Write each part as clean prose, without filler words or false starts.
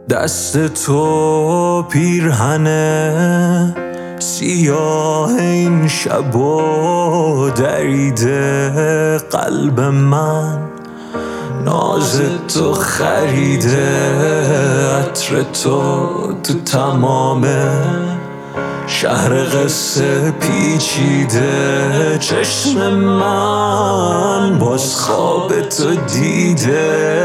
دست تو پیرهن سیاه این شب و دریده قلب من، ناز تو خریده عطر تو تمام شهر قصه پیچیده. چشم من باز خواب تو دیده.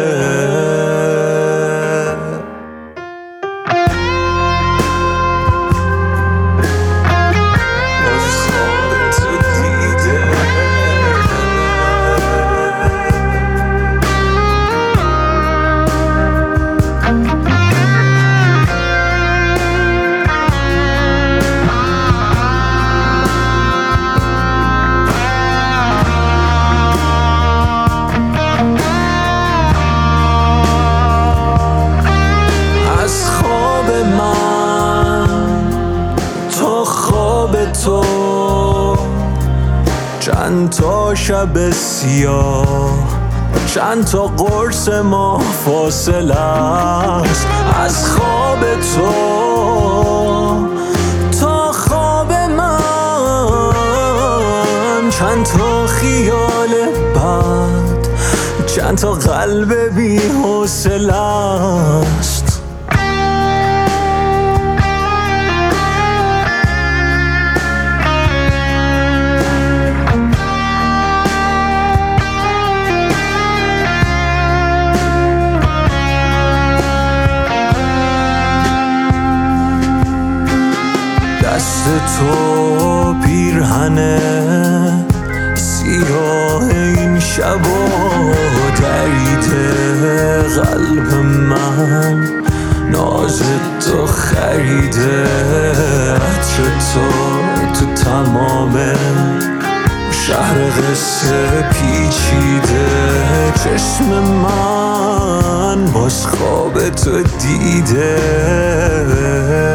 تو چند تا شب سیاه، چند تا قرص ما فاصله است از خواب تو تا خواب من. چند تا خیال بد، چند تا قلب بی حوصله است. دست تو پیرهن سیاه این شب و دریده قلب من، ناز تو خریده عطر تو تمام شهر قصه پیچیده. چشم من باز خواب تو دیده.